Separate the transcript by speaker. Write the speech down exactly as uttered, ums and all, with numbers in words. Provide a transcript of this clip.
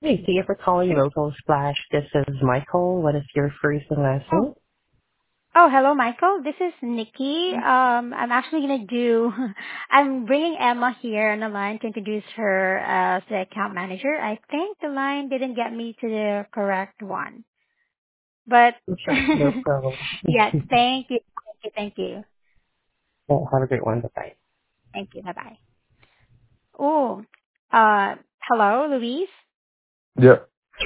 Speaker 1: Hey, thank you for calling Local Splash. This is Michael. What is your first and last
Speaker 2: Oh,
Speaker 1: name?
Speaker 2: oh, hello, Michael. This is Nikki. Um, I'm actually gonna do. I'm bringing Emma here on the line to introduce her as the account manager. I think the line didn't get me to the correct one, but
Speaker 1: Sure, no problem.
Speaker 2: yes, thank you, thank you, thank you,
Speaker 1: Well, have a great one. Bye-bye.
Speaker 2: thank you. Bye bye. Oh, uh, hello, Louise.
Speaker 3: Yeah.